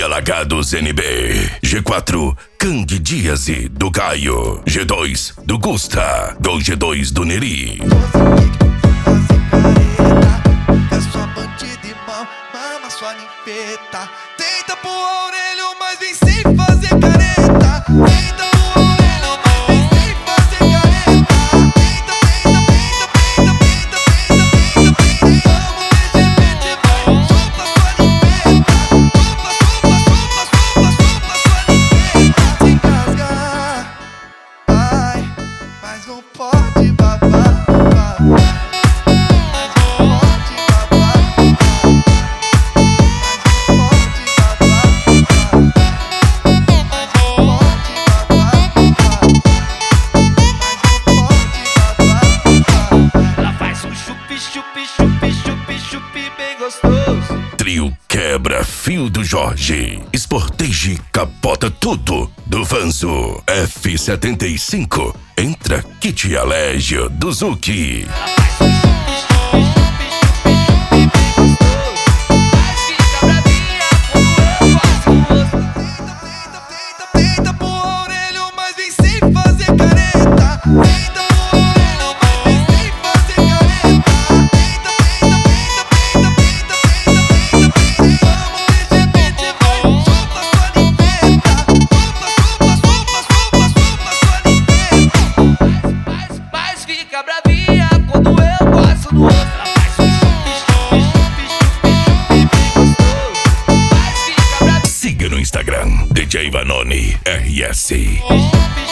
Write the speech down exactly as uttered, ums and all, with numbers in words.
Alagados N B. G quatro, Candidíase do Caio. G dois, do Gusta. Do G dois do Neri. É sua bandida e mal, mama sua ninfeta. Tenta pôr a orelha, mas vem sem fazer careta. Tenta pôr a orelha, mas vem sem fazer careta. Tenta, tenta, tenta, tenta, tenta, tenta, tenta, tenta. Vamos de repente, vai, chupa sua ninfeta. Chupa, chupa, chupa, chupa, chupa sua ninfeta. Se engasgar, ai, mas não pode babar, babar. Trio Quebra Fio do Jorge. Sportage capota tudo do Vanzo. F setenta e cinco. Entra Kit Alégio do Zuki. Tenta pôr a orelha, mas vem sem fazer careta. Tenta pôr a orelha, mas vem sem fazer careta. Tenta, tenta, tenta, tenta, tenta, tenta, tenta. Vamos de repente, vai, chupa sua ninfeta. Chupa, chupa, chupa, chupa, chupa sua ninfeta. Mas, mas fica bravinha quando eu passo no outro. Faz um chupi, chupi, chupi, chupi, chupi, bem gostoso. Mas fica bravinha. Siga no Instagram, D J Vanoni R S. Chupi,